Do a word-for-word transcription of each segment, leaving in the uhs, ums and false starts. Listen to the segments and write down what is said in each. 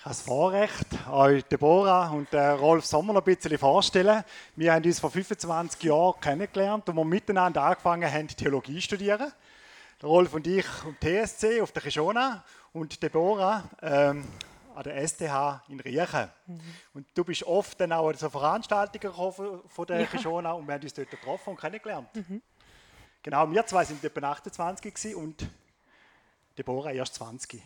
Ich habe das Vorrecht, euch Deborah und äh, Rolf Sommer noch ein bisschen vorstellen. Wir haben uns vor fünfundzwanzig Jahren kennengelernt und wir miteinander angefangen haben, Theologie zu studieren. Der Rolf und ich am T S C auf der Kishona und Deborah ähm, an der S T H in Riechen. Mhm. Und du bist oft dann auch an so Veranstaltungen gekommen von der ja. Kishona und wir haben uns dort getroffen und kennengelernt. Mhm. Genau, wir zwei sind etwa achtundzwanzig gewesen und Deborah erst zwanzig.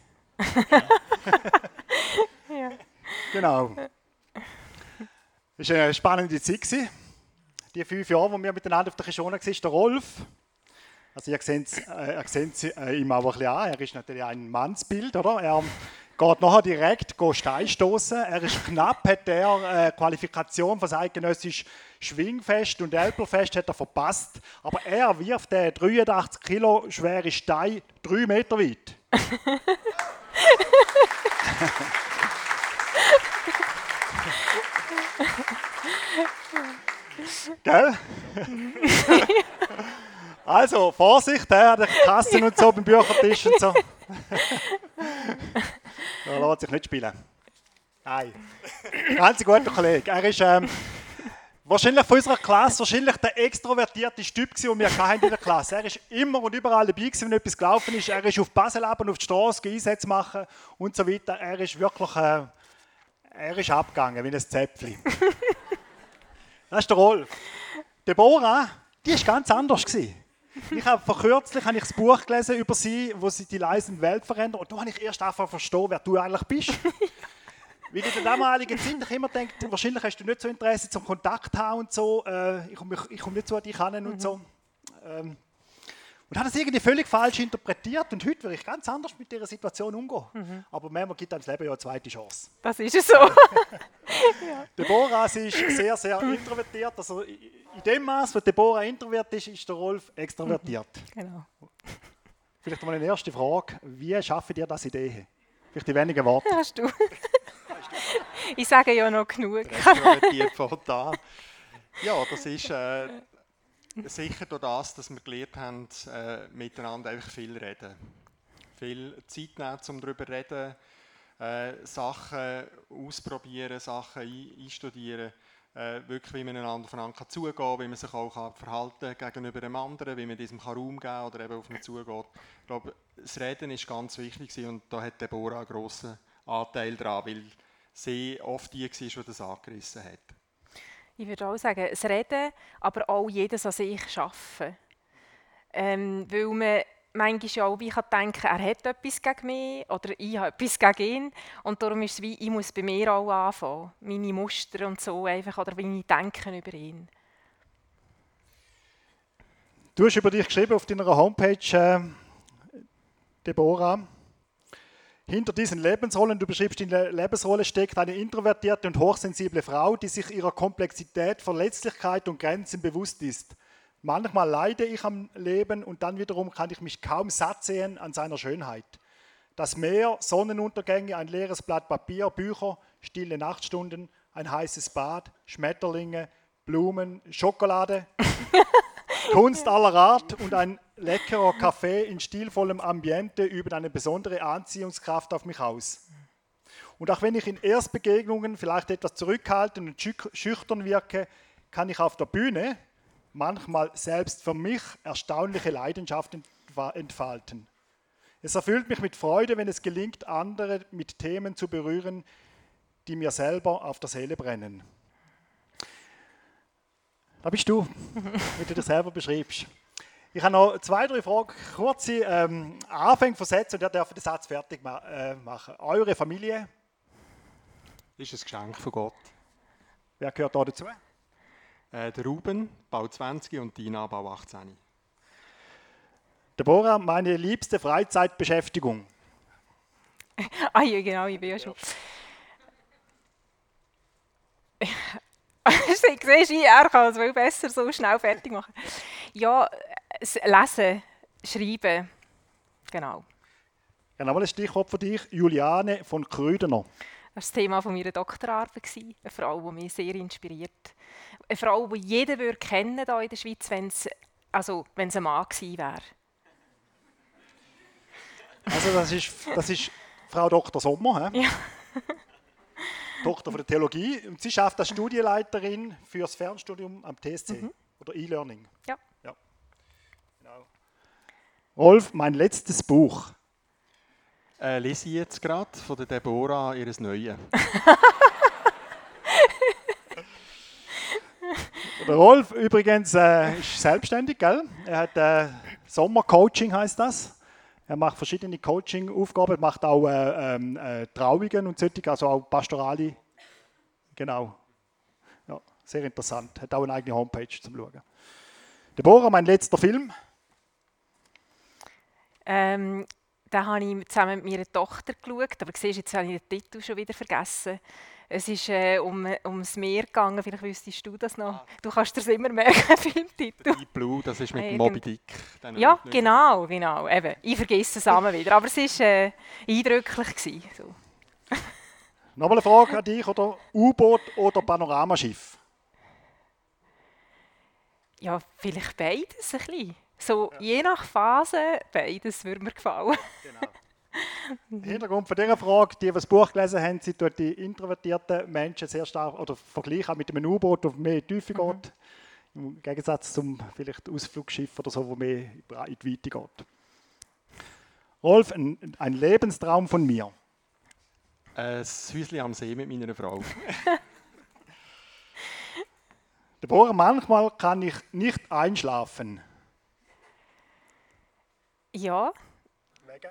Ja. Genau. Es war eine spannende Zeit. Die fünf Jahre, wo wir miteinander auf der Kishona waren, der Rolf. Also ihr seht es äh, ihm auch ein bisschen an. Er ist natürlich ein Mannsbild, oder? Er geht nachher direkt Stein stoßen. Er ist knapp, hat er äh, Qualifikation für das eidgenössische Schwingfest und Elblerfest hat er verpasst. Aber er wirft den dreiundachtzig Kilo schweren Stein drei Meter weit. Gell? Also, Vorsicht, der hat Kassen und so beim Büchertisch und so. Da lässt sich nicht spielen. Nein. Ganz ein guter Kollege. Er ist ähm, wahrscheinlich von unserer Klasse wahrscheinlich der extrovertierteste Typ, den wir in der Klasse hatten. Er ist immer und überall dabei, wenn etwas gelaufen ist. Er ist auf Basel ab und auf die Straße Einsätze machen und so weiter. Er ist wirklich äh, er ist abgegangen wie ein Zäpfchen. Das ist der Rolf. Deborah, die war ganz anders. Ich habe vor kürzlich habe ich das Buch gelesen über sie, wo sie die leise Welt verändern. Und da habe ich erst angefangen zu verstehen, wer du eigentlich bist. Weil in der damaligen Zeit ich immer denkt, wahrscheinlich hast du nicht so Interesse zum Kontakt haben und so. Äh, ich komme komm nicht so an dich ran und mhm. so. Ähm, und habe das irgendwie völlig falsch interpretiert. Und heute würde ich ganz anders mit dieser Situation umgehen. Mhm. Aber manchmal gibt einem das Leben ja eine zweite Chance. Das ist es so. Ja. Deborah sie ist sehr, sehr introvertiert. Also in dem Maß, wo Deborah introvertiert ist, ist der Rolf extrovertiert. Mhm. Genau. Vielleicht mal eine erste Frage. Wie schaffen ihr das in der Ehe? Vielleicht die wenigen Worte. Hast du. Ich sage ja noch genug. Extrovertiert von da. Ja, das ist äh, sicher durch das, dass wir gelernt haben, äh, miteinander einfach viel reden. Viel Zeit nehmen, um darüber zu reden, äh, Sachen ausprobieren, Sachen ein, einstudieren, äh, wirklich wie man einander aufeinander zugehen kann, wie man sich auch kann verhalten gegenüber dem anderen, wie man diesem Raum geben kann oder eben auf ihn zugeht. Ich glaube, das Reden ist ganz wichtig und da hat Deborah einen grossen Anteil daran, weil sie oft die war, die das angerissen hat. Ich würde auch sagen, das Reden, aber auch jedes an sich arbeiten. Ähm, weil man manchmal auch wie denken kann, er hat etwas gegen mich oder ich habe etwas gegen ihn. Und darum ist es wie, ich muss bei mir auch anfangen. Meine Muster und so einfach, oder wie ich denke über ihn. Du hast über dich geschrieben auf deiner Homepage, äh, Deborah. Hinter diesen Lebensrollen, du beschreibst in der Lebensrolle, steckt eine introvertierte und hochsensible Frau, die sich ihrer Komplexität, Verletzlichkeit und Grenzen bewusst ist. Manchmal leide ich am Leben und dann wiederum kann ich mich kaum satt sehen an seiner Schönheit. Das Meer, Sonnenuntergänge, ein leeres Blatt Papier, Bücher, stille Nachtstunden, ein heißes Bad, Schmetterlinge, Blumen, Schokolade, Kunst aller Art und ein leckerer Kaffee in stilvollem Ambiente üben eine besondere Anziehungskraft auf mich aus. Und auch wenn ich in Erstbegegnungen vielleicht etwas zurückhaltend und schüchtern wirke, kann ich auf der Bühne manchmal selbst für mich erstaunliche Leidenschaft entfalten. Es erfüllt mich mit Freude, wenn es gelingt, andere mit Themen zu berühren, die mir selber auf der Seele brennen. Da bist du, wie du dich selber beschreibst. Ich habe noch zwei, drei Fragen, kurze ähm, Anfänge von Sätzen und ihr dürft den Satz fertig ma- äh, machen. Eure Familie? Ist ein Geschenk von Gott. Wer gehört da dazu? Äh, der Ruben, Bau zwanzig und Dina, Bau achtzehn. Deborah, meine liebste Freizeitbeschäftigung? Ah ja, genau, ich bin ja schon. Siehst du, er kann es viel besser so schnell fertig machen. Ja, lesen, schreiben, genau. Ja, nochmal ein Stichwort für dich, Juliane von Krüdener. Das war das Thema meiner Doktorarbeit. Eine Frau, die mich sehr inspiriert. Eine Frau, die jeder würde kennen hier in der Schweiz, wenn es also, ein Mann gewesen wäre. Also das ist, das ist Frau Doktor Sommer, he? Ja. Tochter von der Theologie. Und sie schafft als Studienleiterin für das Fernstudium am T S C Mhm. oder E-Learning. Ja. Ja. Genau. Rolf, mein letztes Buch. Äh, lese ich jetzt gerade von der Deborah ihres Neuen. Der Rolf übrigens äh, ist selbstständig, gell? Er hat äh, Sommercoaching, heißt das. Er macht verschiedene Coaching-Aufgaben, macht auch äh, ähm, äh, Trauungen und solche, also auch pastorale. Genau. Ja, sehr interessant. Hat auch eine eigene Homepage zum Schauen. Deborah, mein letzter Film. Ähm, den habe ich zusammen mit meiner Tochter geschaut, aber siehst, jetzt habe ich den Titel schon wieder vergessen. Es ist äh, um, ums Meer gegangen, vielleicht wüsstest du das noch. Du kannst dir immer merken, Filmtitel. Deep Blue, das ist mit Irgend- Moby Dick. Den Ja, habe ich nicht- genau, genau. Eben, ich vergesse es einmal wieder, aber es war äh, eindrücklich gewesen, so. Nochmal eine Frage an dich, oder U-Boot oder Panoramaschiff? Ja, vielleicht beides ein bisschen. So, je nach Phase, beides würde mir gefallen. Genau. Der Hintergrund von dieser Frage, die, die das Buch gelesen haben, sie tut die introvertierten Menschen sehr stark, oder vergleichen mit einem U-Boot, das mehr in die Tiefe Mhm. geht, im Gegensatz zum vielleicht Ausflugsschiff oder so, wo mehr in die Weite geht. Rolf, ein, ein Lebenstraum von mir. Äh, das Häuschen am See mit meiner Frau. Deborah, manchmal kann ich nicht einschlafen. Ja. Wegen?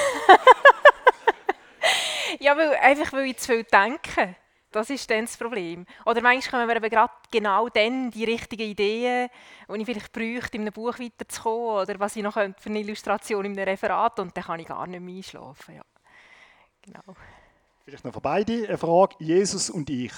Ja, weil, einfach weil ich zu viel denke. Das ist dann das Problem. Oder manchmal kommen mir eben gerade genau dann die richtigen Ideen, die ich vielleicht bräuchte, in einem Buch weiterzukommen oder was ich noch könnte für eine Illustration in einem Referat, und dann kann ich gar nicht mehr einschlafen. Ja. Genau. Vielleicht noch für beide eine Frage, Jesus und ich.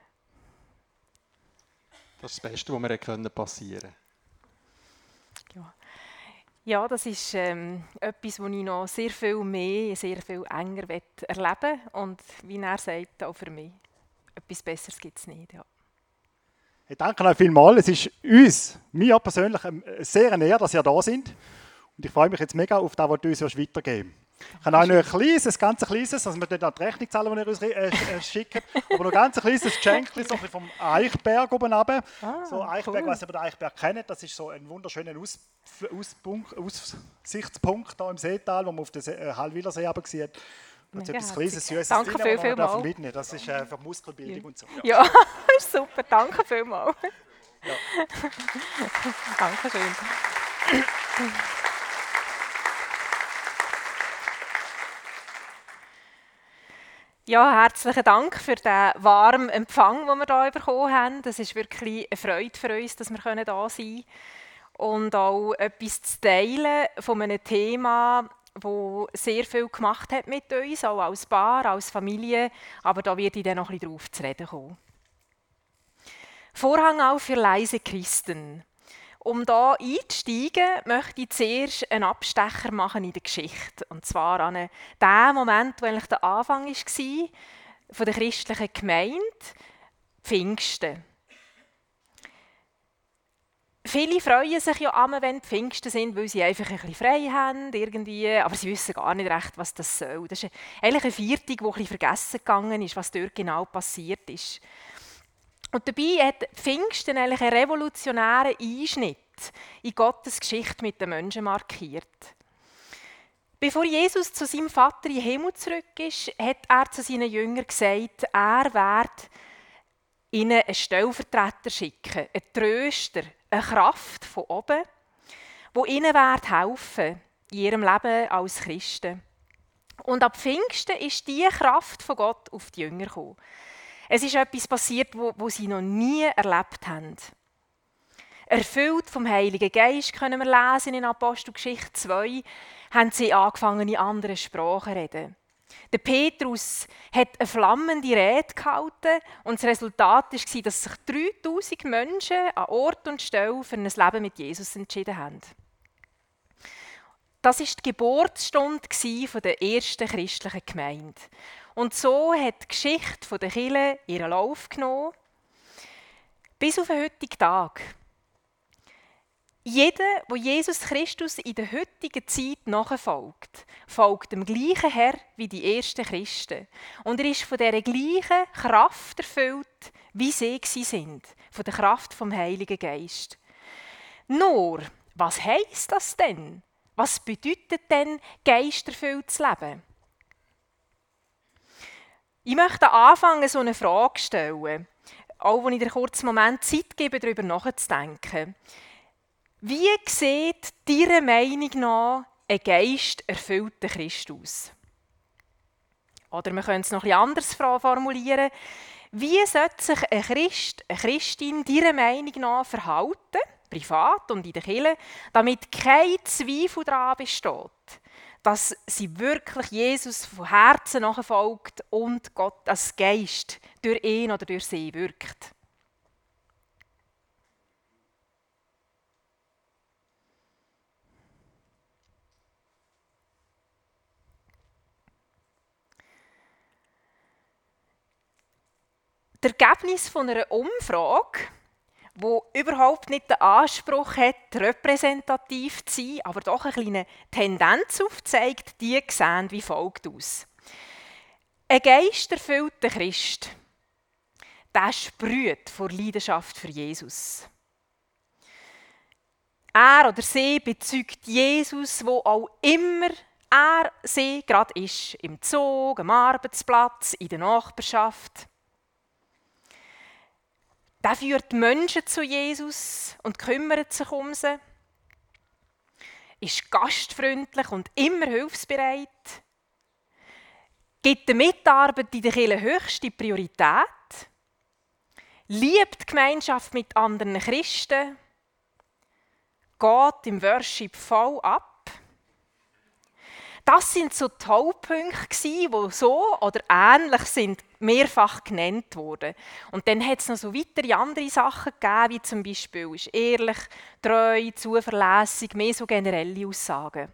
Das ist das Beste, was mir können passieren Ja. Ja, das ist ähm, etwas, das ich noch sehr viel mehr, sehr viel enger erleben will. Und wie er sagt, auch für mich. Etwas Besseres gibt es nicht. Ja. Ich danke euch vielmals. Es ist uns, mir persönlich, ähm, sehr eine Ehre, dass ihr da sind. Und ich freue mich jetzt mega auf das, was du uns weitergeben willst. Ich kann euch noch ein kleines, ein ganz kleines, also wir dürfen auch die Rechnung zahlen, die ihr uns äh, äh, schickt, aber noch ein ganz kleines Geschenk, so ein bisschen vom Eichberg oben runter. Ah, So Eichberg, cool. was ihr den Eichberg kennt, das ist so ein wunderschöner Aus, Auspunkt, Aussichtspunkt hier im Seetal, wo man auf den See, äh, Hallwilersee runter sieht. Und Mega etwas kleines, herzig. Süßes Danke drin, viel, was man viel darf mal. mitnehmen. Das ist äh, für Muskelbildung und so. Ja, ist super. Danke vielmals. Dankeschön. Ja, herzlichen Dank für den warmen Empfang, den wir hier bekommen haben. Es ist wirklich eine Freude für uns, dass wir hier sein können. Und auch etwas zu teilen von einem Thema, das sehr viel gemacht hat mit uns, auch als Paar, als Familie. Aber da werde ich dann noch ein bisschen drauf zu reden kommen. Vorhang auf für leise Christen. Um da einzusteigen, möchte ich zuerst einen Abstecher machen in der Geschichte. Und zwar an den Moment, wo eigentlich der Anfang war von der christlichen Gemeinde, Pfingsten. Viele freuen sich ja immer, wenn die Pfingsten sind, weil sie einfach ein bisschen frei haben, irgendwie, aber sie wissen gar nicht recht, was das soll. Das ist eigentlich eine Viertung, die ein bisschen vergessen gegangen ist, was dort genau passiert ist. Und dabei hat Pfingsten eigentlich einen revolutionären Einschnitt in Gottes Geschichte mit den Menschen markiert. Bevor Jesus zu seinem Vater in den Himmel zurück ist, hat er zu seinen Jüngern gesagt, er werde ihnen einen Stellvertreter schicken, einen Tröster, eine Kraft von oben, die ihnen wird helfen in ihrem Leben als Christen. Und ab Pfingsten ist diese Kraft von Gott auf die Jünger gekommen. Es ist etwas passiert, wo, wo sie noch nie erlebt haben. Erfüllt vom Heiligen Geist, können wir lesen in Apostelgeschichte zwei, haben sie angefangen, in anderen Sprachen zu reden. Der Petrus hat eine flammende Rede gehalten und das Resultat war, dass sich dreitausend Menschen an Ort und Stelle für ein Leben mit Jesus entschieden haben. Das war die Geburtsstunde der ersten christlichen Gemeinde. Und so hat die Geschichte der Kirche ihren Lauf genommen, bis auf den heutigen Tag. Jeder, der Jesus Christus in der heutigen Zeit nachfolgt, folgt dem gleichen Herr wie die ersten Christen. Und er ist von dieser gleichen Kraft erfüllt, wie sie sind, von der Kraft vom Heiligen Geist. Nur, was heisst das denn? Was bedeutet denn, geisterfüllt zu leben? Ich möchte anfangen, so eine Frage zu stellen, auch wenn ich dir kurz einen Moment Zeit gebe, darüber nachzudenken. Wie sieht deiner Meinung nach ein geisterfüllter Christ aus? Oder wir können es noch etwas anders formulieren. Wie sollte sich ein Christ, eine Christin deiner Meinung nach verhalten, privat und in der Kirche, damit kein Zweifel daran besteht, dass sie wirklich Jesus von Herzen nachfolgt und Gott als Geist durch ihn oder durch sie wirkt? Das Ergebnis von einer Umfrage, die überhaupt nicht den Anspruch hat, repräsentativ zu sein, aber doch eine kleine Tendenz aufzeigt, die sehen wie folgt aus. Ein geisterfüllter Christ, der sprüht vor Leidenschaft für Jesus. Er oder sie bezeugt Jesus, wo auch immer er, sie gerade ist, im Zug, am Arbeitsplatz, in der Nachbarschaft. Der führt Menschen zu Jesus und kümmert sich um sie, ist gastfreundlich und immer hilfsbereit, gibt der Mitarbeit in der Kirche höchste Priorität, liebt die Gemeinschaft mit anderen Christen, geht im Worship voll ab. Das sind so die Hauptpunkte, die so oder ähnlich sind, mehrfach genannt wurden. Und dann hat es noch so weitere andere Sachen gegeben, wie zum Beispiel ist ehrlich, treu, zuverlässig, mehr so generelle Aussagen.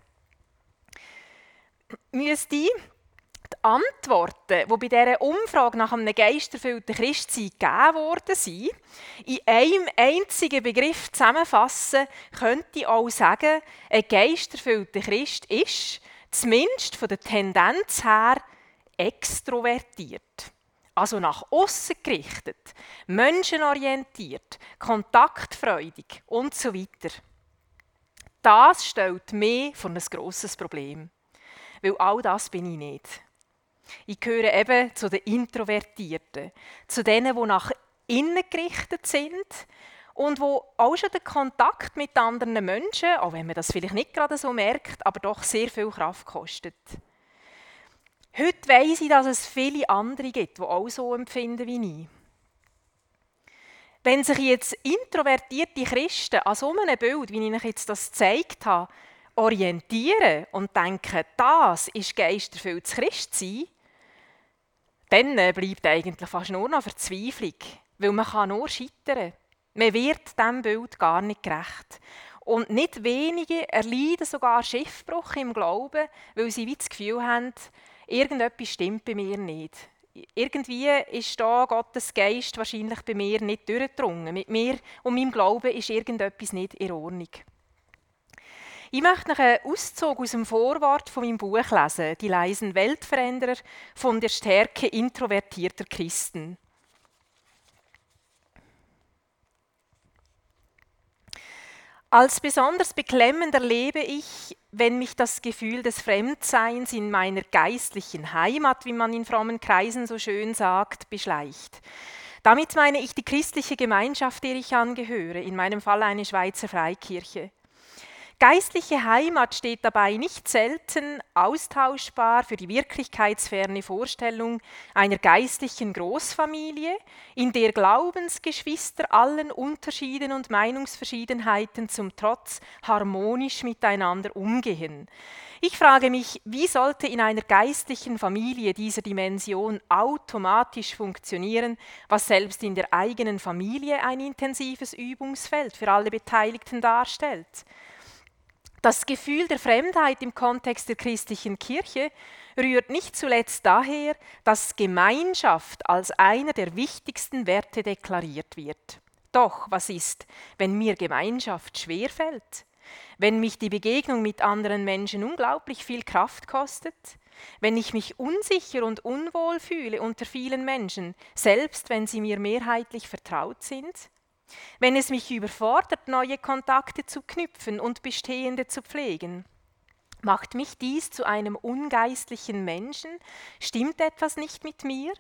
Müsste ich die Antworten, die bei dieser Umfrage nach einem geisterfüllten Christsein gegeben worden sind, in einem einzigen Begriff zusammenfassen, könnte ich auch sagen, ein geisterfüllter Christ ist, zumindest von der Tendenz her, extrovertiert. Also nach aussen gerichtet, menschenorientiert, kontaktfreudig und so weiter. Das stellt mich vor ein grosses Problem. Weil all das bin ich nicht. Ich gehöre eben zu den Introvertierten, zu denen, die nach innen gerichtet sind und wo auch schon der Kontakt mit anderen Menschen, auch wenn man das vielleicht nicht gerade so merkt, aber doch sehr viel Kraft kostet. Heute weiss ich, dass es viele andere gibt, die auch so empfinden wie ich. Wenn sich jetzt introvertierte Christen an so einem Bild, wie ich euch jetzt das gezeigt habe, orientieren und denken, das ist geisterfülltes Christsein, dann bleibt eigentlich fast nur noch Verzweiflung, weil man kann nur scheitern. Man wird diesem Bild gar nicht gerecht. Und nicht wenige erleiden sogar Schiffbruch im Glauben, weil sie wie das Gefühl haben, irgendetwas stimmt bei mir nicht. Irgendwie ist da Gottes Geist wahrscheinlich bei mir nicht durchgedrungen. Mit mir und meinem Glauben ist irgendetwas nicht in Ordnung. Ich möchte noch einen Auszug aus dem Vorwort von meinem Buch lesen, «Die leisen Weltveränderer von der Stärke introvertierter Christen». Als besonders beklemmend erlebe ich, wenn mich das Gefühl des Fremdseins in meiner geistlichen Heimat, wie man in frommen Kreisen so schön sagt, beschleicht. Damit meine ich die christliche Gemeinschaft, der ich angehöre, in meinem Fall eine Schweizer Freikirche. Geistliche Heimat steht dabei nicht selten austauschbar für die wirklichkeitsferne Vorstellung einer geistlichen Großfamilie, in der Glaubensgeschwister allen Unterschieden und Meinungsverschiedenheiten zum Trotz harmonisch miteinander umgehen. Ich frage mich, wie sollte in einer geistlichen Familie dieser Dimension automatisch funktionieren, was selbst in der eigenen Familie ein intensives Übungsfeld für alle Beteiligten darstellt? Das Gefühl der Fremdheit im Kontext der christlichen Kirche rührt nicht zuletzt daher, dass Gemeinschaft als einer der wichtigsten Werte deklariert wird. Doch was ist, wenn mir Gemeinschaft schwerfällt? Wenn mich die Begegnung mit anderen Menschen unglaublich viel Kraft kostet? Wenn ich mich unsicher und unwohl fühle unter vielen Menschen, selbst wenn sie mir mehrheitlich vertraut sind? Wenn es mich überfordert, neue Kontakte zu knüpfen und bestehende zu pflegen? Macht mich dies zu einem ungeistlichen Menschen? Stimmt etwas nicht mit mir?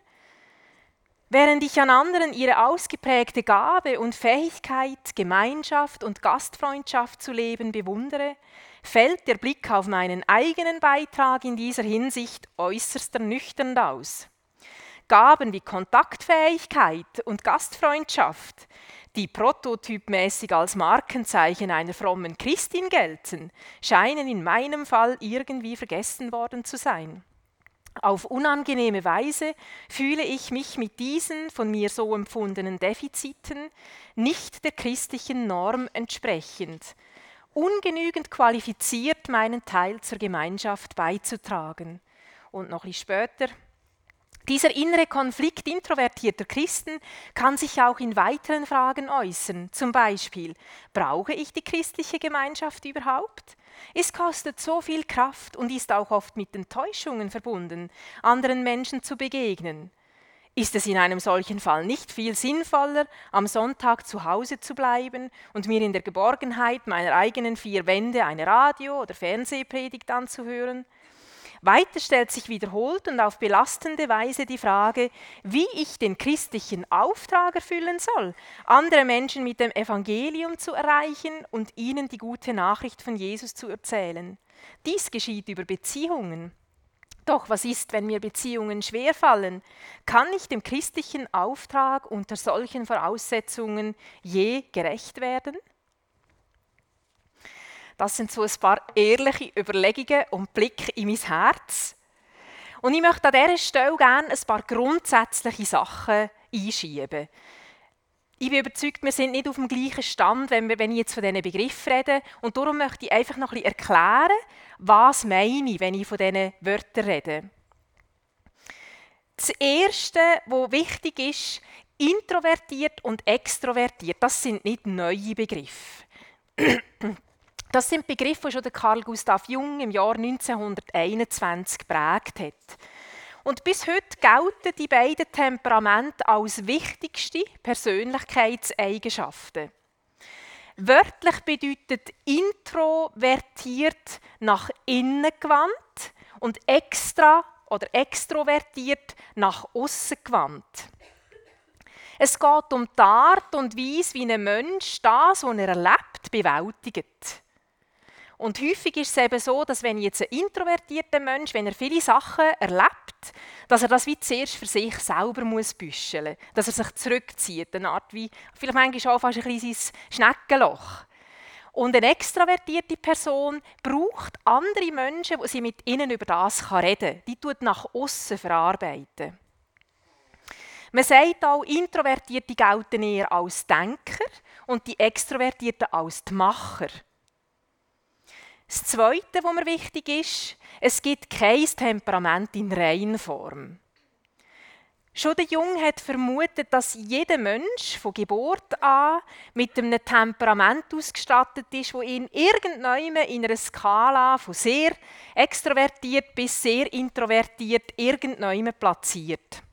Während ich an anderen ihre ausgeprägte Gabe und Fähigkeit, Gemeinschaft und Gastfreundschaft zu leben bewundere, fällt der Blick auf meinen eigenen Beitrag in dieser Hinsicht äußerst ernüchternd aus. Gaben wie Kontaktfähigkeit und Gastfreundschaft, die prototypmäßig als Markenzeichen einer frommen Christin gelten, scheinen in meinem Fall irgendwie vergessen worden zu sein. Auf unangenehme Weise fühle ich mich mit diesen von mir so empfundenen Defiziten nicht der christlichen Norm entsprechend, ungenügend qualifiziert, meinen Teil zur Gemeinschaft beizutragen. Und noch ein bisschen später: Dieser innere Konflikt introvertierter Christen kann sich auch in weiteren Fragen äußern. Zum Beispiel: Brauche ich die christliche Gemeinschaft überhaupt? Es kostet so viel Kraft und ist auch oft mit Enttäuschungen verbunden, anderen Menschen zu begegnen. Ist es in einem solchen Fall nicht viel sinnvoller, am Sonntag zu Hause zu bleiben und mir in der Geborgenheit meiner eigenen vier Wände eine Radio- oder Fernsehpredigt anzuhören? Weiter stellt sich wiederholt und auf belastende Weise die Frage, wie ich den christlichen Auftrag erfüllen soll, andere Menschen mit dem Evangelium zu erreichen und ihnen die gute Nachricht von Jesus zu erzählen. Dies geschieht über Beziehungen. Doch was ist, wenn mir Beziehungen schwerfallen? Kann ich dem christlichen Auftrag unter solchen Voraussetzungen je gerecht werden? Das sind so ein paar ehrliche Überlegungen und Blicke in mein Herz. Und ich möchte an dieser Stelle gerne ein paar grundsätzliche Sachen einschieben. Ich bin überzeugt, wir sind nicht auf dem gleichen Stand, wenn, wir, wenn ich jetzt von diesen Begriffen rede. Und darum möchte ich einfach noch ein bisschen erklären, was meine ich, wenn ich von diesen Wörtern rede. Das Erste, was wichtig ist: introvertiert und extrovertiert, das sind nicht neue Begriffe. Das sind Begriffe, die schon Carl Gustav Jung im Jahr neunzehnhunderteinundzwanzig geprägt hat. Und bis heute gelten die beiden Temperamente als wichtigste Persönlichkeitseigenschaften. Wörtlich bedeutet introvertiert nach innen gewandt und extra oder extrovertiert nach aussen gewandt. Es geht um die Art und Weise, wie ein Mensch das, was er erlebt, bewältigt. Und häufig ist es eben so, dass wenn jetzt ein introvertierter Mensch, wenn er viele Sachen erlebt, dass er das wie zuerst für sich selber muss büscheln, dass er sich zurückzieht, eine Art wie, vielleicht manchmal auch fast ein kleines Schneckenloch. Und eine extravertierte Person braucht andere Menschen, die sie mit ihnen über das reden kann. Die tut nach aussen verarbeiten. Man sagt auch, Introvertierte gelten eher als Denker und die Extrovertierten als die Macher. Das Zweite, was mir wichtig ist: Es gibt kein Temperament in Reinform. Schon der Jung hat vermutet, dass jeder Mensch von Geburt an mit einem Temperament ausgestattet ist, das ihn irgendwann in einer Skala von sehr extrovertiert bis sehr introvertiert irgendwann platziert.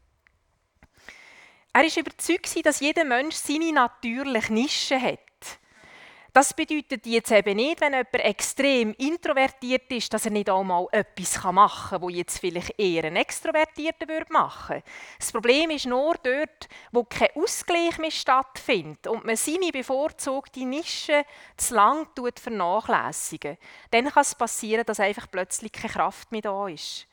Er war überzeugt, dass jeder Mensch seine natürliche Nische hat. Das bedeutet jetzt eben nicht, wenn jemand extrem introvertiert ist, dass er nicht auch mal etwas machen kann, das jetzt vielleicht eher ein Extrovertierter machen würde. Das Problem ist nur dort, wo kein Ausgleich mehr stattfindet und man seine bevorzugte Nische zu lang vernachlässigen. Dann kann es passieren, dass einfach plötzlich keine Kraft mehr da ist.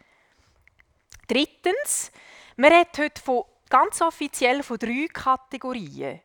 Drittens, man redet heute von, ganz offiziell von drei Kategorien.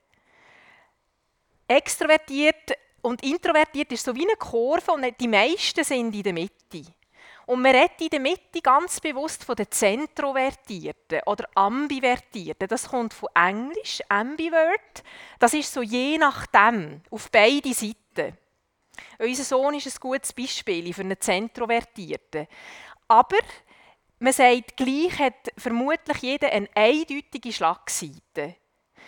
Extrovertiert und introvertiert ist so wie eine Kurve und die meisten sind in der Mitte. Und man redet in der Mitte ganz bewusst von den Zentrovertierten oder Ambivertierten. Das kommt von Englisch, Ambivert. Das ist so je nachdem, auf beide Seiten. Unser Sohn ist ein gutes Beispiel für einen Zentrovertierten. Aber man sagt, gleich hat vermutlich jeder eine eindeutige Schlagseite.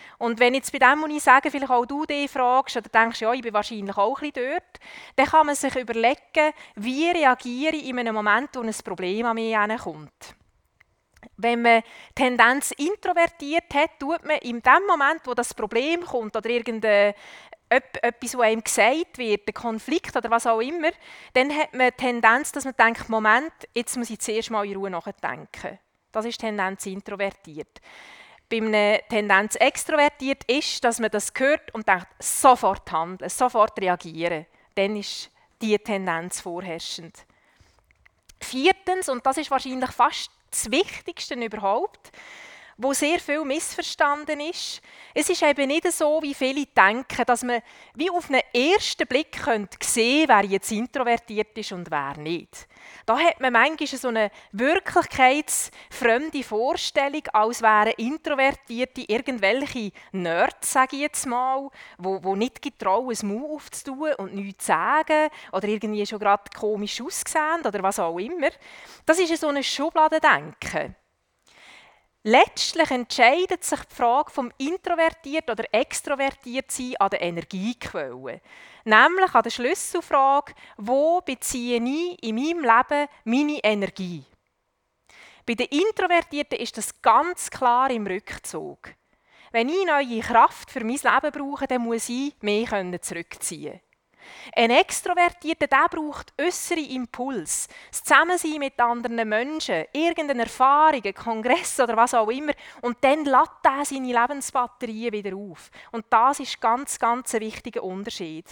Und wenn jetzt bei dem, was ich sage, vielleicht auch du dich fragst oder denkst, ja, ich bin wahrscheinlich auch ein bisschen dort, dann kann man sich überlegen, wie reagiere ich in einem Moment, wo ein Problem an mich herankommt. Wenn man die Tendenz introvertiert hat, tut man in dem Moment, wo das Problem kommt oder irgendein etwas, was einem gesagt wird, ein Konflikt oder was auch immer, dann hat man die Tendenz, dass man denkt, Moment, jetzt muss ich zuerst mal in Ruhe nachdenken. Das ist die Tendenz introvertiert. Bei einer Tendenz extrovertiert ist, dass man das hört und denkt, sofort handeln, sofort reagieren. Dann ist diese Tendenz vorherrschend. Viertens, und das ist wahrscheinlich fast das Wichtigste überhaupt, wo sehr viel missverstanden ist. Es ist eben nicht so, wie viele denken, dass man wie auf einen ersten Blick sehen könnte, wer jetzt introvertiert ist und wer nicht. Da hat man manchmal so eine wirklichkeitsfremde Vorstellung, als wären Introvertierte irgendwelche Nerds, sage ich jetzt mal, wo, wo nicht getrauen, ein Maul aufzutun und nichts zu sagen oder irgendwie schon gerade komisch aussehen oder was auch immer. Das ist so ein Schubladendenken. Letztlich entscheidet sich die Frage vom introvertiert oder extrovertiert sein an der Energiequelle. Nämlich an der Schlüsselfrage, wo beziehe ich in meinem Leben meine Energie? Bei den Introvertierten ist das ganz klar im Rückzug. Wenn ich neue Kraft für mein Leben brauche, dann muss ich mich zurückziehen. Ein Extrovertierter, der braucht äußere Impuls, das Zusammensein mit anderen Menschen, irgendeine Erfahrung, ein Kongress oder was auch immer. Und dann lädt er seine Lebensbatterien wieder auf. Und das ist ganz, ganz ein wichtiger Unterschied.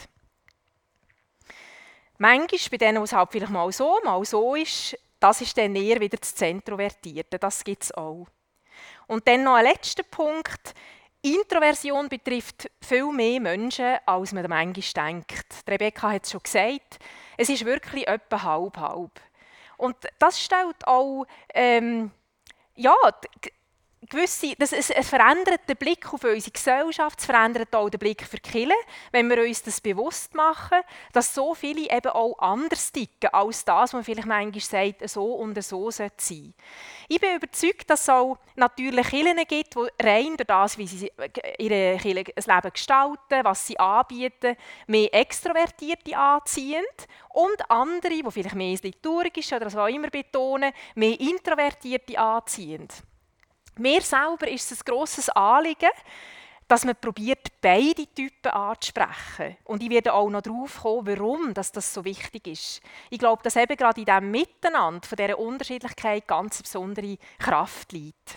Manchmal, bei denen, wo es halt vielleicht mal so, mal so ist, das ist dann eher wieder das Zentrovertierte. Das gibt es auch. Und dann noch ein letzter Punkt. Introversion betrifft viel mehr Menschen, als man manchmal denkt. Rebecca hat es schon gesagt, es ist wirklich etwa halb-halb. Und das stellt auch ähm, ja, gewisse, das, es, es verändert den Blick auf unsere Gesellschaft, es verändert auch den Blick für die Kirche, wenn wir uns das bewusst machen, dass so viele eben auch anders ticken, als das, was man vielleicht manchmal sagt, so und so sein sollte. Ich bin überzeugt, dass es auch natürlich Kirchen gibt, die rein durch das, wie sie ihre Kirche das Leben gestalten, was sie anbieten, mehr Extrovertierte anziehen und andere, die vielleicht mehr das Liturgische oder was auch immer betonen, mehr Introvertierte anziehen. Mir selber ist es ein grosses Anliegen, dass man probiert, beide Typen anzusprechen. Und ich werde auch noch darauf kommen, warum das so wichtig ist. Ich glaube, dass eben gerade in diesem Miteinander von dieser Unterschiedlichkeit ganz besondere Kraft liegt.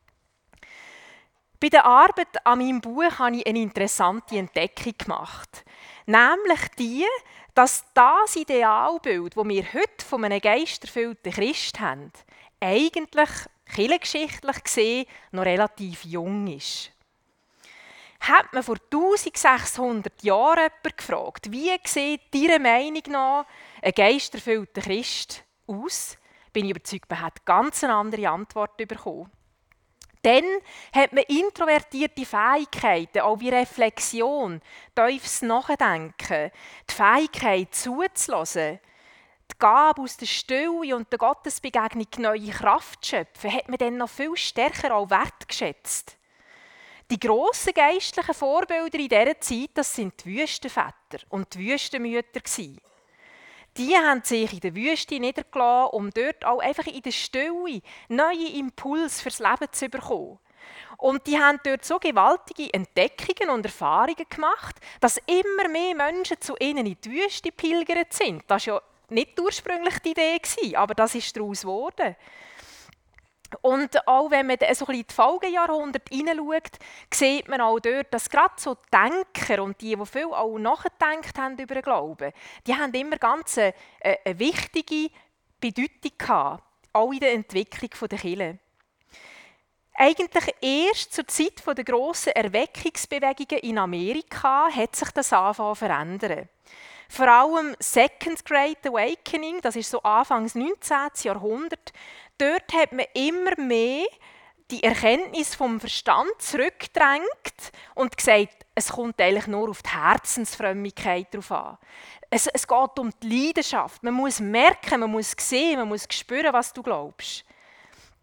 Bei der Arbeit an meinem Buch habe ich eine interessante Entdeckung gemacht. Nämlich die, dass das Idealbild, das wir heute von einem geisterfüllten Christ haben, eigentlich kirchengeschichtlich gesehen noch relativ jung ist. Hat man vor eintausendsechshundert Jahren jemanden gefragt, wie sieht Ihrer Meinung nach ein geisterfüllter Christ aus, bin ich überzeugt, man hat ganz eine andere Antwort bekommen. Dann hat man introvertierte Fähigkeiten, auch wie Reflexion, tiefes Nachdenken, die Fähigkeit zuzulassen, die Gabe aus der Stille und der Gottesbegegnung neue Kraft zu schöpfen, hat man dann noch viel stärker auch wertgeschätzt. Die grossen geistlichen Vorbilder in dieser Zeit, das sind die Wüstenväter und die Wüstenmütter. Die haben sich in der Wüste niedergelassen, um dort auch einfach in der Stille neue Impulse fürs Leben zu bekommen. Und die haben dort so gewaltige Entdeckungen und Erfahrungen gemacht, dass immer mehr Menschen zu ihnen in die Wüste pilgert sind. Das war ja nicht ursprünglich die Idee, aber das ist daraus geworden. Und auch wenn man so ein bisschen in die Folgejahrhunderte hineinschaut, sieht man auch dort, dass gerade so die Denker und die, die viel auch nachgedacht haben über den Glauben, die haben immer ganz eine, eine wichtige Bedeutung gehabt, auch in der Entwicklung der Kirche. Eigentlich erst zur Zeit der grossen Erweckungsbewegungen in Amerika hat sich das angefangen zu verändern. Vor allem Second Great Awakening, das ist so Anfangs neunzehnten Jahrhundert, dort hat man immer mehr die Erkenntnis vom Verstand zurückgedrängt und gesagt, es kommt eigentlich nur auf die Herzensfrömmigkeit drauf an. Es, es geht um die Leidenschaft. Man muss merken, man muss sehen, man muss spüren, was du glaubst.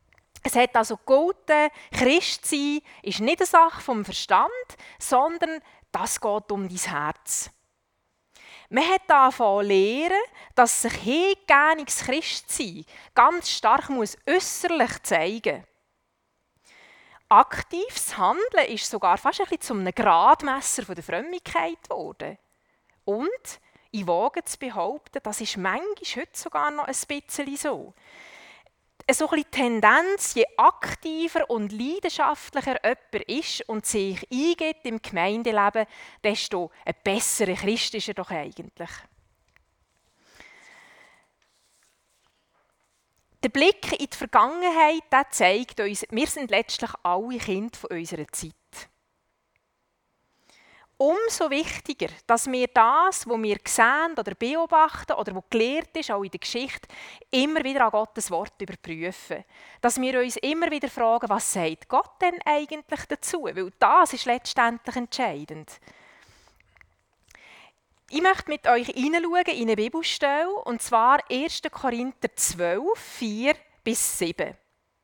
Es hat also gegolten, Christ sein ist nicht eine Sache vom Verstand, sondern das geht um dein Herz. Man hat angefangen zu lernen, dass sich hingegebenes Christsein ganz stark muss äußerlich zeigen muss. Aktives Handeln ist sogar fast ein bisschen zu einem Gradmesser von der Frömmigkeit geworden. Und ich wage zu behaupten, das ist manchmal heute sogar noch ein bisschen so. So ein bisschen Tendenz, je aktiver und leidenschaftlicher jemand ist und sich eingeht im Gemeindeleben, desto ein besserer Christ ist er doch eigentlich. Der Blick in die Vergangenheit, der zeigt uns, wir sind letztlich alle Kinder von unserer Zeit. Umso wichtiger, dass wir das, was wir sehen oder beobachten oder was gelehrt ist, auch in der Geschichte, immer wieder an Gottes Wort überprüfen. Dass wir uns immer wieder fragen, was sagt Gott denn eigentlich dazu? Weil das ist letztendlich entscheidend. Ich möchte mit euch hineinschauen in eine Bibelstelle, und zwar erster Korinther zwölf, vier bis sieben.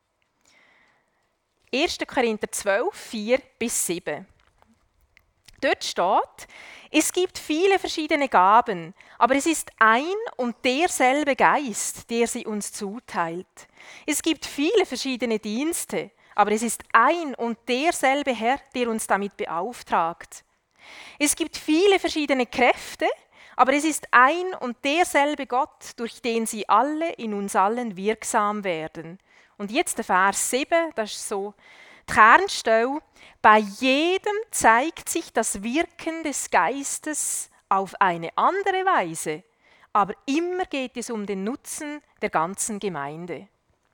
erster Korinther zwölf, vier bis sieben. Dort steht, es gibt viele verschiedene Gaben, aber es ist ein und derselbe Geist, der sie uns zuteilt. Es gibt viele verschiedene Dienste, aber es ist ein und derselbe Herr, der uns damit beauftragt. Es gibt viele verschiedene Kräfte, aber es ist ein und derselbe Gott, durch den sie alle in uns allen wirksam werden. Und jetzt der Vers sieben, das ist so die Kernstelle. Bei jedem zeigt sich das Wirken des Geistes auf eine andere Weise, aber immer geht es um den Nutzen der ganzen Gemeinde.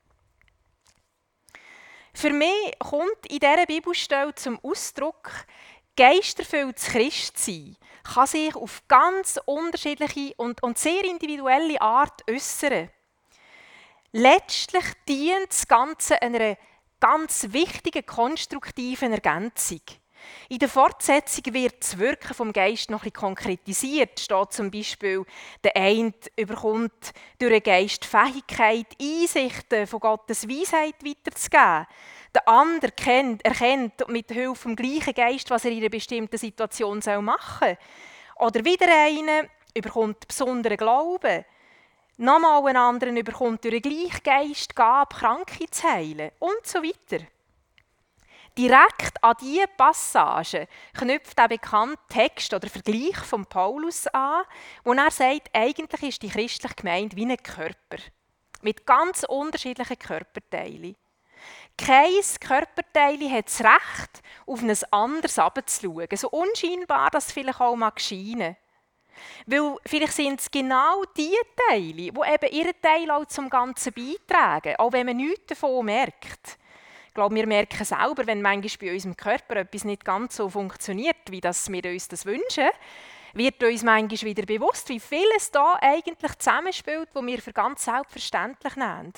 Für mich kommt in dieser Bibelstelle zum Ausdruck, geisterfülltes Christsein kann sich auf ganz unterschiedliche und, und sehr individuelle Art äußern. Letztlich dient das Ganze einer ganz wichtigen, konstruktiven Ergänzung. In der Fortsetzung wird das Wirken vom Geist noch ein bisschen konkretisiert. Steht zum Beispiel, der eine überkommt durch den Geist Fähigkeit, Einsichten von Gottes Weisheit weiterzugeben. Der andere kennt, erkennt mit Hilfe vom gleichen Geist, was er in einer bestimmten Situation machen soll. Oder wieder einer überkommt besonderen Glauben. Nochmal einen anderen überkommt durch den gleichen Geist Gabe, Kranke zu heilen und so weiter. Direkt an diese Passage knüpft der bekannte Text oder Vergleich von Paulus an, wo er sagt, eigentlich ist die christliche Gemeinde wie ein Körper mit ganz unterschiedlichen Körperteilen. Kein Körperteil hat das Recht, auf ein anderes herabzuschauen, so unscheinbar das vielleicht auch mag scheinen. Weil vielleicht sind es genau die Teile, die eben ihren Teil auch zum Ganzen beitragen, auch wenn man nichts davon merkt. Ich glaube, wir merken selber, wenn manchmal bei unserem Körper etwas nicht ganz so funktioniert, wie das wir uns das wünschen, wird uns manchmal wieder bewusst, wie vieles da eigentlich zusammenspielt, was wir für ganz selbstverständlich nehmen.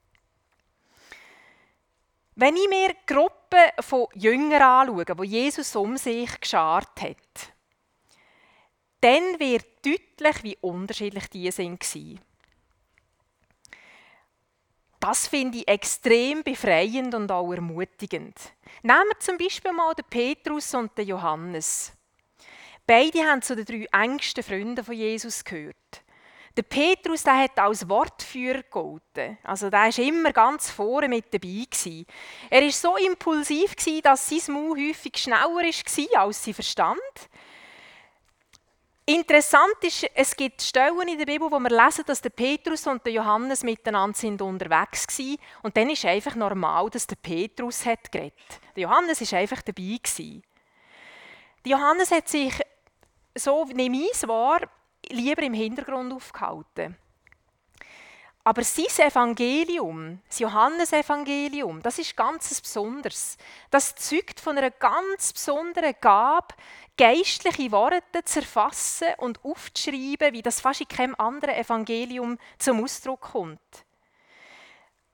Wenn ich mir Gruppen von Jüngern anschaue, die Jesus um sich geschart hat, dann wird deutlich, wie unterschiedlich die waren. Das finde ich extrem befreiend und auch ermutigend. Nehmen wir zum Beispiel mal den Petrus und den Johannes. Beide haben zu den drei engsten Freunden von Jesus gehört. Der Petrus, der hat als Wortführer gegolten. Also der war immer ganz vorne mit dabei gewesen. Er war so impulsiv gewesen, dass sein Maul häufig schneller war als sein Verstand. Interessant ist, es gibt Stellen in der Bibel, wo wir lesen, dass der Petrus und der Johannes miteinander sind unterwegs waren. Und dann ist es einfach normal, dass der Petrus hat geredet. Der Johannes war einfach dabei gewesen. Der Johannes hat sich, so nehme ich es wahr, lieber im Hintergrund aufgehalten. Aber sein Evangelium, das Johannesevangelium, das ist ganz besonders. Das zeugt von einer ganz besonderen Gabe, geistliche Worte zu erfassen und aufzuschreiben, wie das fast in keinem anderen Evangelium zum Ausdruck kommt.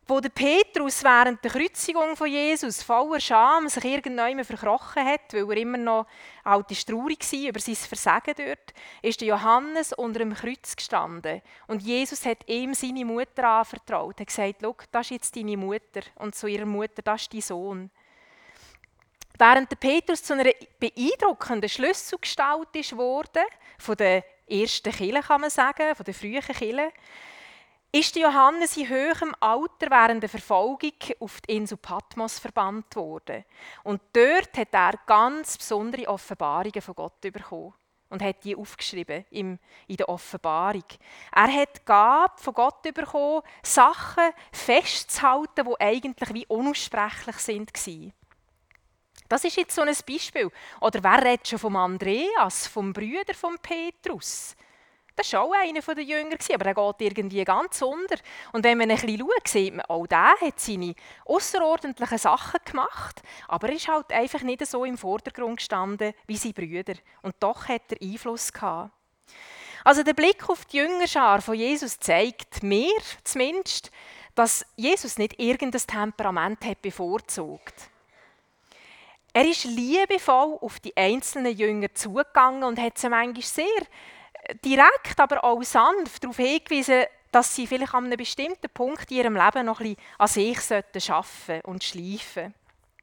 Wo der Petrus während der Kreuzigung von Jesus voller Scham sich irgendjemand verkrochen hat, weil er immer noch alt ist, traurig war über sein Versagen dort, ist der Johannes unter dem Kreuz gestanden. Und Jesus hat ihm seine Mutter anvertraut. Er hat gesagt, schau, das ist jetzt deine Mutter. Und zu ihrer Mutter, das ist dein Sohn. Während der Petrus zu einer beeindruckenden Schlüsselgestalt ist worden, von der ersten Kirche kann man sagen, von der frühen Kirche, ist Johannes in höherem Alter während der Verfolgung auf die Insel Patmos verbannt worden. Und dort hat er ganz besondere Offenbarungen von Gott bekommen und hat die aufgeschrieben in der Offenbarung. Er hat die Gabe von Gott bekommen, Sachen festzuhalten, die eigentlich wie unaussprechlich sind. Das ist jetzt so ein Beispiel. Oder wer redet schon vom Andreas, vom Bruder von Petrus? Das war auch einer der Jünger, aber er geht irgendwie ganz unter. Und wenn man ein bisschen schaut, sieht man, auch der hat seine außerordentlichen Sachen gemacht, aber er ist halt einfach nicht so im Vordergrund gestanden wie seine Brüder. Und doch hat er Einfluss gehabt. Also der Blick auf die Jüngerschar von Jesus zeigt mir zumindest, dass Jesus nicht irgendein Temperament hat bevorzugt. Er ist liebevoll auf die einzelnen Jünger zugegangen und hat sie manchmal sehr direkt, aber auch sanft darauf hingewiesen, dass sie vielleicht an einem bestimmten Punkt in ihrem Leben noch ein bisschen an sich arbeiten und schleifen.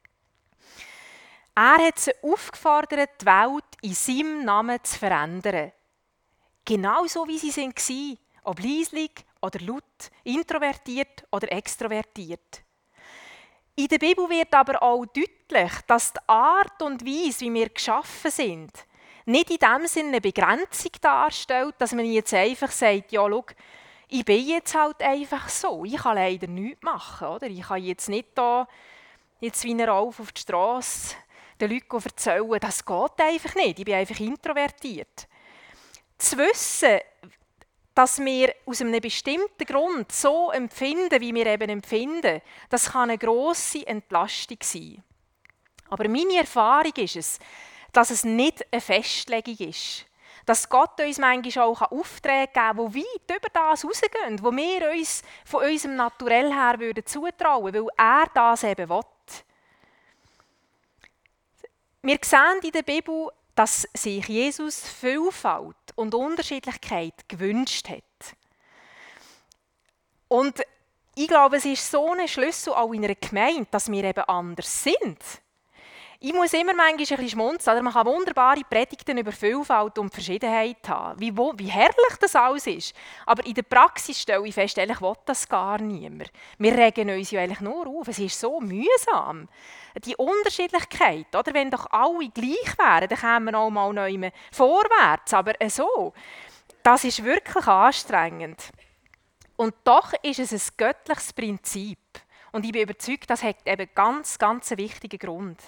Er hat sie aufgefordert, die Welt in seinem Namen zu verändern. Genauso wie sie waren, ob leislich oder laut, introvertiert oder extrovertiert. In der Bibel wird aber auch deutlich, dass die Art und Weise, wie wir geschaffen sind, nicht in dem Sinne eine Begrenzung darstellt, dass man jetzt einfach sagt, ja, schau, ich bin jetzt halt einfach so, ich kann leider nichts machen. Oder? Ich kann jetzt nicht da, jetzt wie ein Rauf auf die Strasse, den Leuten erzählen, das geht einfach nicht, ich bin einfach introvertiert. Zu wissen, dass wir aus einem bestimmten Grund so empfinden, wie wir eben empfinden, das kann eine grosse Entlastung sein. Aber meine Erfahrung ist es, dass es nicht eine Festlegung ist. Dass Gott uns manchmal auch Aufträge geben kann, die weit über das hinausgehen, wo wir uns von unserem Naturell her würden zutrauen würden, weil er das eben will. Wir sehen in der Bibel, dass sich Jesus Vielfalt und Unterschiedlichkeit gewünscht hat. Und ich glaube, es ist so ein Schlüssel auch in einer Gemeinde, dass wir eben anders sind. Ich muss immer manchmal ein bisschen schmunzeln. Man kann wunderbare Predigten über Vielfalt und Verschiedenheit haben, wie, wo, wie herrlich das alles ist. Aber in der Praxis stelle ich fest, eigentlich will das gar niemand. Wir regen uns ja eigentlich nur auf. Es ist so mühsam. Die Unterschiedlichkeit, oder? Wenn doch alle gleich wären, dann kämen wir auch mal neu vorwärts. Aber so, das ist wirklich anstrengend. Und doch ist es ein göttliches Prinzip. Und ich bin überzeugt, das hat eben ganz, ganz einen wichtigen Grund.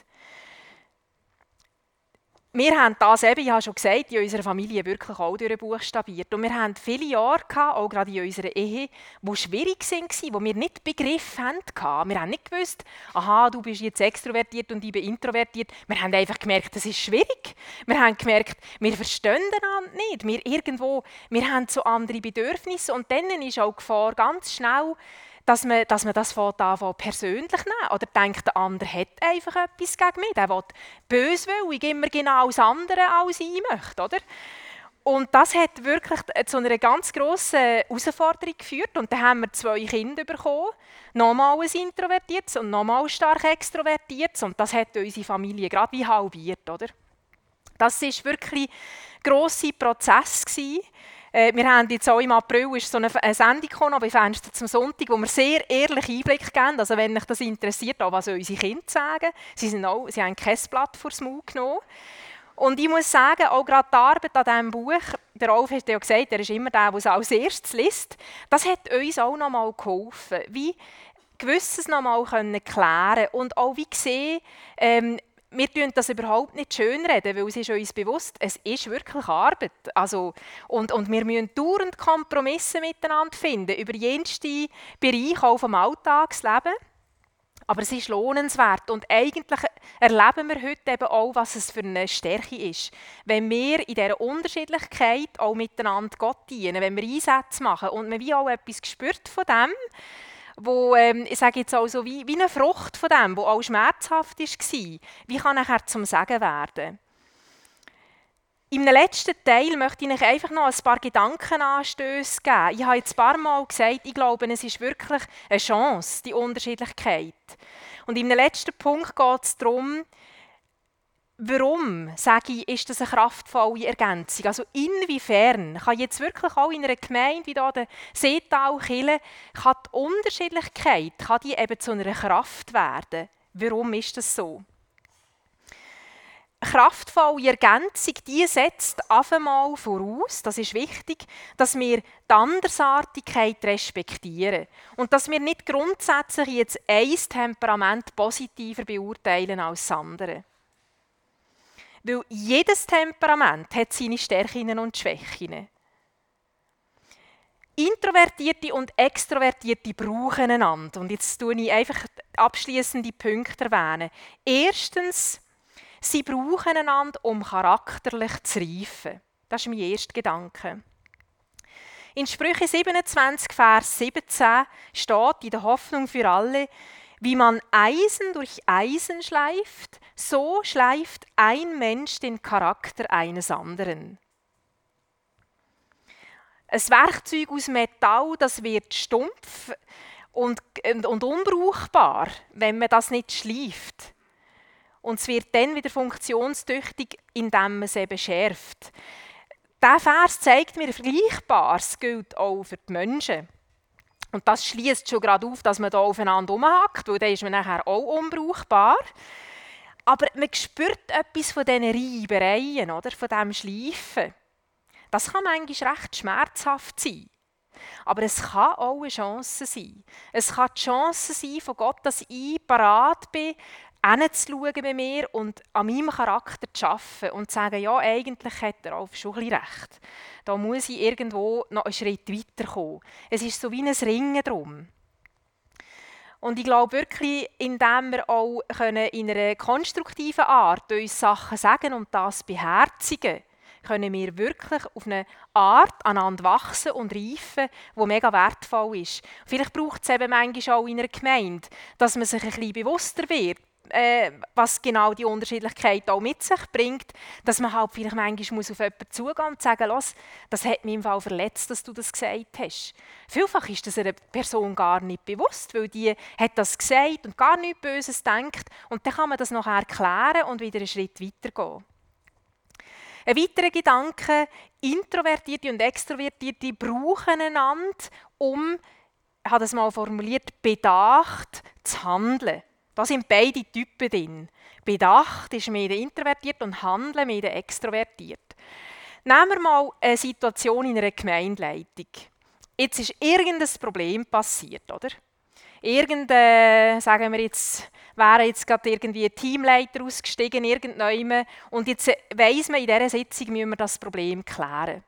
Wir haben das eben, ich habe schon gesagt, in unserer Familie wirklich auch durchbuchstabiert. Und wir hatten viele Jahre, gehabt, auch gerade in unserer Ehe, die schwierig waren, wo wir nicht begriffen haben. Wir haben nicht gewusst, aha, du bist jetzt extrovertiert und ich bin introvertiert. Wir haben einfach gemerkt, das ist schwierig. Wir haben gemerkt, wir verstehen einander nicht. Wir, irgendwo, wir haben so andere Bedürfnisse. Und dann ist auch die Gefahr ganz schnell, dass man, dass man das von persönlich nimmt oder denkt, der andere hat einfach etwas gegen mich. Der will böswillig immer genau das andere als ich möchte. Oder? Und das hat wirklich zu einer ganz grossen Herausforderung geführt. Und dann haben wir zwei Kinder bekommen, nochmal ein introvertiertes und nochmal stark extrovertiertes. Und das hat unsere Familie gerade wie halbiert. Oder? Das war wirklich ein grosser Prozess gewesen. Wir haben jetzt auch im April ist so eine Sendung gekommen, bei Fenster zum Sonntag, wo wir sehr ehrlich Einblick geben. Also wenn euch das interessiert, auch was unsere Kinder sagen. Sie, sind auch, sie haben kein Blatt vor den Mund genommen. Und ich muss sagen, auch gerade die Arbeit an diesem Buch, der Rolf hat ja gesagt, er ist immer der, der es als erstes liest, das hat uns auch noch mal geholfen, wie Gewisses noch mal klären können und auch wie gesehen, ähm, wir tun das überhaupt nicht schönreden, weil es ist uns bewusst, es ist wirklich Arbeit. Also, und, und wir müssen dauernd Kompromisse miteinander finden, über jenste Bereiche auch vom Alltagsleben. Aber es ist lohnenswert und eigentlich erleben wir heute eben auch, was es für eine Stärke ist. Wenn wir in dieser Unterschiedlichkeit auch miteinander Gott dienen, wenn wir Einsätze machen und man wie auch etwas spürt von dem, wo ähm, ich sage jetzt also wie, wie eine Frucht von dem, wo auch schmerzhaft war, wie kann nachher zum Segen werden. Im letzten Teil möchte ich euch einfach noch ein paar Gedankenanstöße geben. Ich habe jetzt ein paar Mal gesagt, ich glaube, es ist wirklich eine Chance, die Unterschiedlichkeit. Und im letzten Punkt geht es darum, warum, sage ich, ist das eine kraftvolle Ergänzung? Also inwiefern kann jetzt wirklich auch in einer Gemeinde wie hier der Seetal-Kirche, kann die Unterschiedlichkeit kann die eben zu einer Kraft werden? Warum ist das so? Eine kraftvolle Ergänzung, die setzt auf einmal voraus, das ist wichtig, dass wir die Andersartigkeit respektieren und dass wir nicht grundsätzlich jetzt ein Temperament positiver beurteilen als das andere. Weil jedes Temperament hat seine Stärken und Schwächen. Introvertierte und Extrovertierte brauchen einander. Und jetzt tue ich einfach abschließende Punkte erwähnen. Erstens, sie brauchen einander, um charakterlich zu reifen. Das ist mein erster Gedanke. In Sprüche siebenundzwanzig, Vers siebzehn steht in der Hoffnung für alle, wie man Eisen durch Eisen schleift, so schleift ein Mensch den Charakter eines anderen. Ein Werkzeug aus Metall, das wird stumpf und, und, und unbrauchbar, wenn man das nicht schleift. Und es wird dann wieder funktionstüchtig, indem man es eben schärft. Dieser Vers zeigt mir Vergleichbares, gilt auch für die Menschen. Und das schließt schon gerade auf, dass man da aufeinander rumhackt, weil dann ist man nachher auch unbrauchbar. Aber man spürt etwas von diesen Reibereien, oder? Von diesem Schleifen. Das kann manchmal recht schmerzhaft sein. Aber es kann auch eine Chance sein. Es kann die Chance sein von Gott, dass ich parat bin, hinzuschauen bei mir und an meinem Charakter zu arbeiten und zu sagen, ja, eigentlich hat er auch schon ein bisschen recht. Da muss ich irgendwo noch einen Schritt weiterkommen. Es ist so wie ein Ringen drum. Und ich glaube wirklich, indem wir auch in einer konstruktiven Art uns Sachen sagen und das beherzigen, können wir wirklich auf eine Art aneinander wachsen und reifen, die mega wertvoll ist. Vielleicht braucht es eben manchmal auch in einer Gemeinde, dass man sich ein bisschen bewusster wird, äh, was genau die Unterschiedlichkeit auch mit sich bringt, dass man halt vielleicht manchmal muss auf jemanden zugehen und sagen, «Los, das hat mich im Fall verletzt, dass du das gesagt hast.» Vielfach ist das einer Person gar nicht bewusst, weil die hat das gesagt und gar nichts Böses denkt und dann kann man das noch erklären und wieder einen Schritt weitergehen. Ein weiterer Gedanke, Introvertierte und Extrovertierte brauchen einander, um, ich habe das mal formuliert, bedacht zu handeln. Da sind beide Typen drin. Bedacht ist mehr der Introvertiert und Handeln mehr der Extrovertiert. Nehmen wir mal eine Situation in einer Gemeindeleitung. Jetzt ist irgendein Problem passiert, oder? Irgendein, sagen wir jetzt, wäre jetzt gerade irgendwie ein Teamleiter ausgestiegen, irgendjemand, und jetzt weiss man, in dieser Sitzung müssen wir das Problem klären.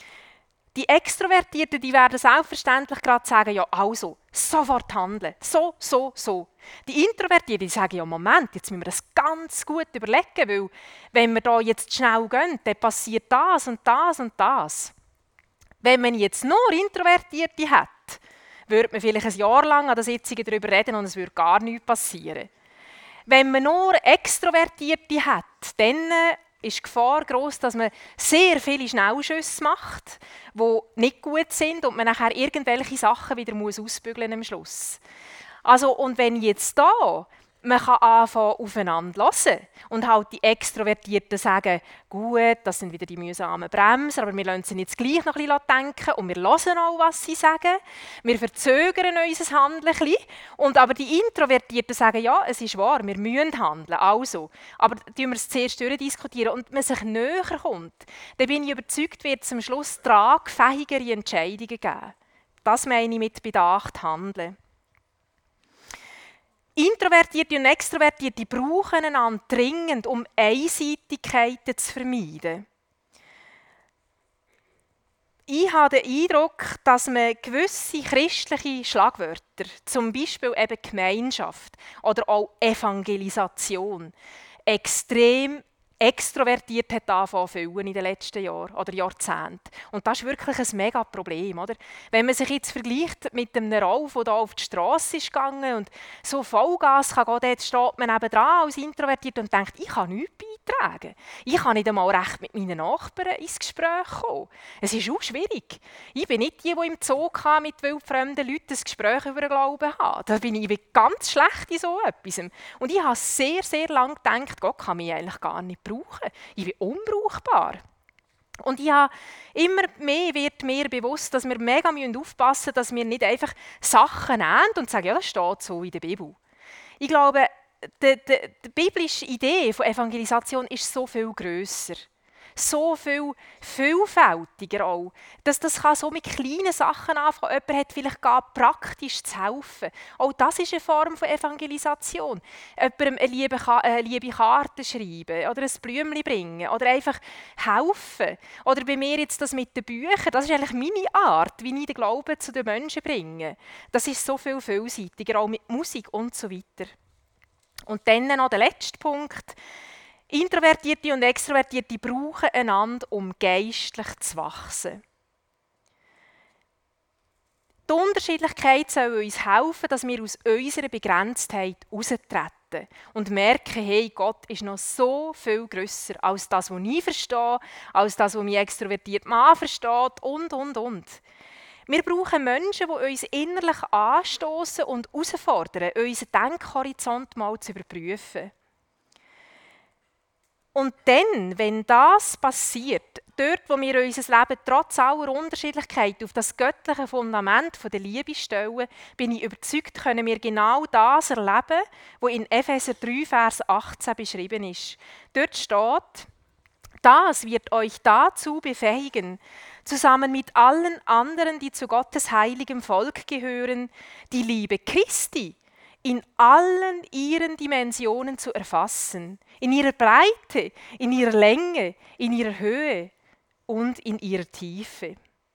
Die Extrovertierten, die werden selbstverständlich gerade sagen, ja also, sofort handeln, so, so, so. Die Introvertierten, die sagen, ja Moment, jetzt müssen wir das ganz gut überlegen, weil wenn wir da jetzt schnell gehen, dann passiert das und das und das. Wenn man jetzt nur Introvertierte hat, würde man vielleicht ein Jahr lang an den Sitzungen darüber reden und es würde gar nichts passieren. Wenn man nur Extrovertierte hat, dann ist die Gefahr gross, dass man sehr viele Schnellschüsse macht, die nicht gut sind und man nachher irgendwelche Sachen wieder muss ausbügeln am Schluss. Also, und wenn jetzt da man kann anfangen, aufeinander hören und halt die Extrovertierten sagen, gut, das sind wieder die mühsamen Bremser, aber wir lassen sie jetzt gleich noch ein bisschen denken und wir hören auch, was sie sagen. Wir verzögern unser Handeln ein bisschen. Und aber die Introvertierten sagen, ja, es ist wahr, wir müssen handeln, also. Aber diskutieren wir es zuerst durchdiskutieren und man sich näher kommt, dann bin ich überzeugt, wird es am Schluss tragfähigere Entscheidungen geben. Das meine ich mit bedacht handeln. Introvertierte und Extrovertierte brauchen einander dringend, um Einseitigkeiten zu vermeiden. Ich habe den Eindruck, dass man gewisse christliche Schlagwörter, zum Beispiel eben Gemeinschaft oder auch Evangelisation, extrem extrovertiert hat angefangen zu füllen in den letzten Jahren oder Jahrzehnten. Und das ist wirklich ein mega Problem, oder? Wenn man sich jetzt vergleicht mit einem Rolf, der auf die Straße ist gegangen und so Vollgas kann gehen, dort steht man nebendran als introvertiert und denkt, ich kann nichts beitragen. Ich kann nicht einmal recht mit meinen Nachbarn ins Gespräch kommen. Es ist auch schwierig. Ich bin nicht die, die im Zoo mit wildfremden Leuten ein Gespräch über den Glauben haben. Da bin ich ganz schlecht in so etwas. Und ich habe sehr, sehr lange gedacht, Gott kann mich eigentlich gar nicht brauchen. Ich bin unbrauchbar. Und ich habe immer mehr wird mir bewusst, dass wir mega aufpassen müssen, dass wir nicht einfach Sachen nehmen und sagen, ja, das steht so in der Bibel. Ich glaube, die, die, die biblische Idee von Evangelisation ist so viel grösser. So viel vielfältiger auch. Dass das kann so mit kleinen Sachen anfangen. Jemand hat vielleicht gar praktisch zu helfen. Auch das ist eine Form von Evangelisation. Jemandem eine liebe, eine liebe Karte schreiben oder ein Blümchen bringen oder einfach helfen. Oder bei mir jetzt das mit den Büchern. Das ist eigentlich meine Art, wie ich den Glauben zu den Menschen bringe. Das ist so viel vielseitiger, auch mit Musik und so weiter. Und dann noch der letzte Punkt. Introvertierte und Extrovertierte brauchen einander, um geistlich zu wachsen. Die Unterschiedlichkeit soll uns helfen, dass wir aus unserer Begrenztheit heraustreten und merken, hey, Gott ist noch so viel grösser als das, was ich verstehe, als das, was mein extrovertierter Mann versteht und, und, und. Wir brauchen Menschen, die uns innerlich anstoßen und herausfordern, unseren Denkhorizont mal zu überprüfen. Und dann, wenn das passiert, dort, wo wir unser Leben trotz aller Unterschiedlichkeit auf das göttliche Fundament der Liebe stellen, bin ich überzeugt, können wir genau das erleben, was in Epheser drei, Vers achtzehn beschrieben ist. Dort steht, das wird euch dazu befähigen, zusammen mit allen anderen, die zu Gottes heiligem Volk gehören, die Liebe Christi in allen ihren Dimensionen zu erfassen, in ihrer Breite, in ihrer Länge, in ihrer Höhe und in ihrer Tiefe.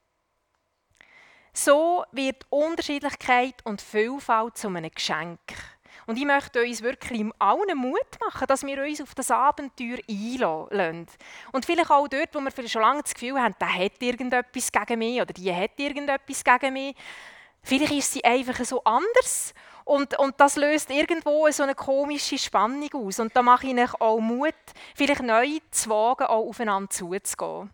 So wird Unterschiedlichkeit und Vielfalt zu einem Geschenk. Und ich möchte uns wirklich allen Mut machen, dass wir uns auf das Abenteuer einlassen. Und vielleicht auch dort, wo wir schon lange das Gefühl haben, der hat irgendetwas gegen mich oder die hat irgendetwas gegen mich. Vielleicht ist sie einfach so anders. Und, und das löst irgendwo so eine komische Spannung aus. Und da mache ich euch auch Mut, vielleicht neu zu wagen, auch aufeinander zuzugehen.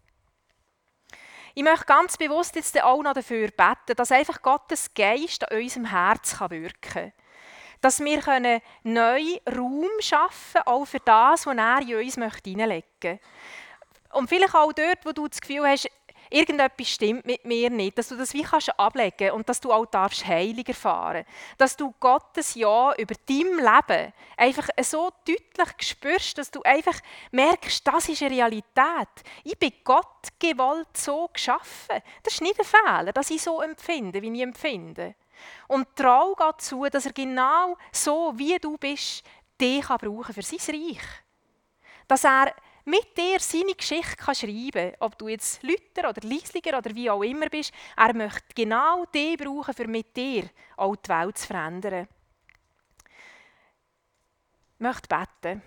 Ich möchte ganz bewusst jetzt auch noch dafür beten, dass einfach Gottes Geist an unserem Herz wirken kann. Dass wir können neu Raum schaffen können, auch für das, was er in uns hineinlegen möchte. Und vielleicht auch dort, wo du das Gefühl hast, irgendetwas stimmt mit mir nicht, dass du das wie kannst ablegen und dass du auch darfst Heilung erfahren. Dass du Gottes Ja über dein Leben einfach so deutlich spürst, dass du einfach merkst, das ist eine Realität. Ich bin Gott gewollt so geschaffen. Das ist nicht ein Fehler, dass ich so empfinde, wie ich empfinde. Und trau Gott zu, dass er genau so, wie du bist, dich kann brauchen für sein Reich. Dass er mit dir seine Geschichte kann schreiben kann, ob du jetzt Luther oder Liesliger oder wie auch immer bist. Er möchte genau dich brauchen, für mit dir auch die Welt zu verändern. Ich möchte beten.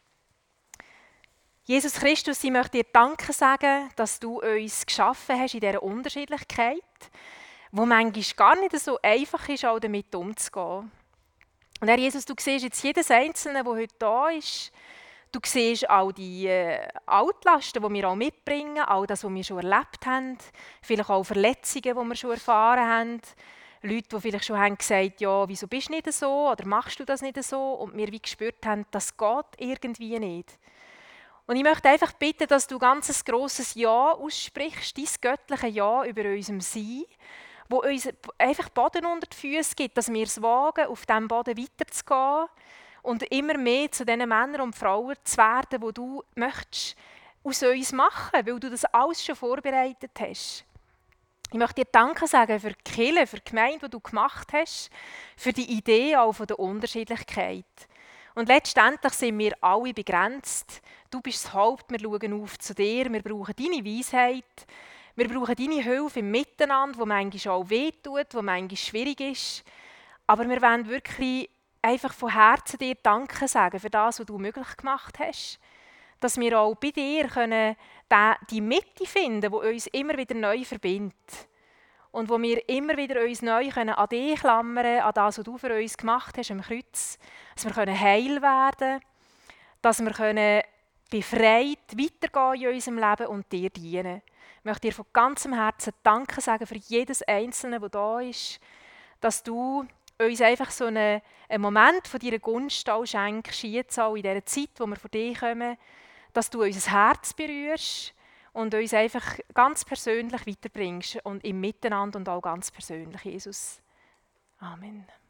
Jesus Christus, ich möchte dir Danke sagen, dass du uns geschaffen hast in dieser Unterschiedlichkeit, wo manchmal gar nicht so einfach ist, auch damit umzugehen. Und Herr Jesus, du siehst jetzt jedes Einzelne, der heute da ist. Du siehst auch die äh, Altlasten, die wir auch mitbringen, all das, was wir schon erlebt haben, vielleicht auch Verletzungen, die wir schon erfahren haben. Leute, die vielleicht schon haben gesagt, ja, wieso bist du nicht so oder machst du das nicht so? Und wir wie gespürt haben, das geht irgendwie nicht. Und ich möchte einfach bitten, dass du ganz ein grosses Ja aussprichst, dein göttliche Ja über unserem Sein, wo uns einfach Boden unter die Füße gibt, dass wir es wagen, auf diesem Boden weiterzugehen und immer mehr zu den Männern und Frauen zu werden, die du möchtest aus uns machen, weil du das alles schon vorbereitet hast. Ich möchte dir Danke sagen für die Kirche, für die Gemeinde, die du gemacht hast, für die Idee auch von der Unterschiedlichkeit. Und letztendlich sind wir alle begrenzt. Du bist das Haupt, wir schauen auf zu dir, wir brauchen deine Weisheit, wir brauchen deine Hilfe im Miteinander, wo manchmal auch wehtut, wo manchmal schwierig ist. Aber wir wollen wirklich einfach von Herzen dir Danke sagen für das, was du möglich gemacht hast. dass wir auch bei dir können die Mitte finden, die uns immer wieder neu verbindet. Und wo wir immer wieder uns neu können an dich klammern, an das, was du für uns gemacht hast am Kreuz. Dass wir können heil werden können, dass wir können befreit weitergehen in unserem Leben und dir dienen. Ich möchte dir von ganzem Herzen Danke sagen für jedes Einzelne, das da ist, dass du uns einfach so einen, einen Moment von deiner Gunst auch schenkst, jetzt auch in dieser Zeit, wo wir von dir kommen, dass du unser Herz berührst und uns einfach ganz persönlich weiterbringst und im Miteinander und auch ganz persönlich, Jesus. Amen.